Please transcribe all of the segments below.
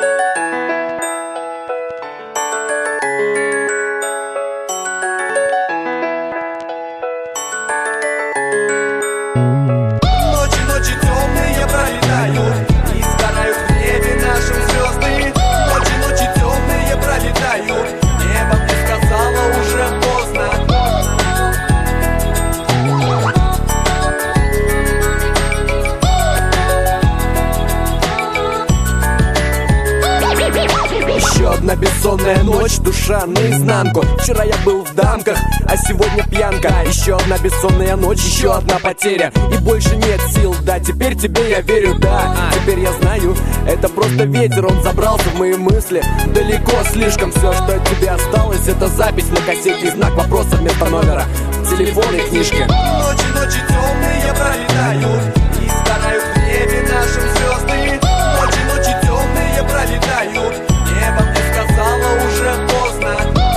Ночи темные пролетают, и сгорают в небе наши звезды. Ночи темные пролетают, небо мне сказала уже поздно. Еще одна бессонная ночь, душа наизнанку. Вчера я был в дамках, а сегодня пьянка. Еще одна бессонная ночь, еще одна потеря. И больше нет сил, да, теперь тебе я верю, да. Теперь я знаю, это просто ветер, он забрался в мои мысли. Далеко слишком, все, что от тебя осталось, это запись на кассете и знак вопроса вместо номера в телефонной книжке. Ночи темные пролетают, и сгорают в небе наши звезды. Ночи темные пролетают, небо мне сказала уже поздно.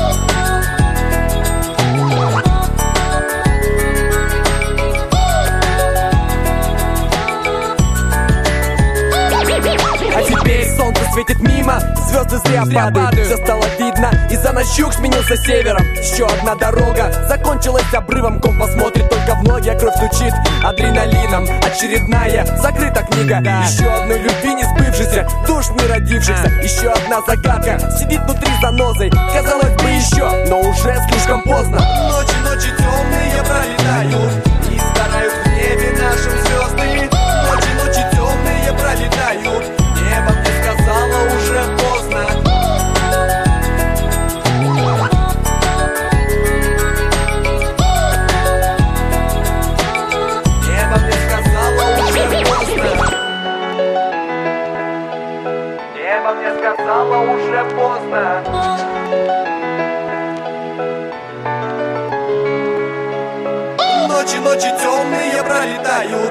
А теперь солнце светит мимо, звезды зря падают. Все стало видно, из-за нас юг сменился севером. Еще одна дорога закончилась обрывом. Комп посмотрит только в ноги, а кровь стучит адреналином. Очередная закрыта книга. Еще одной любви не сбывшейся, душ не родившихся. Еще одна загадка сидит внутри занозой. Казалось бы еще, но уже слишком поздно. Ночи темные пролетают, и сгорают в небе наши звезды. Ночи темные пролетают, небо мне сказала уже поздно. Небо мне сказала уже поздно. Небо мне сказала уже поздно. Ночи темные пролетают.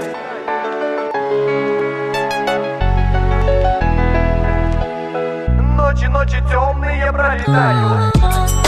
Ночи темные пролетают.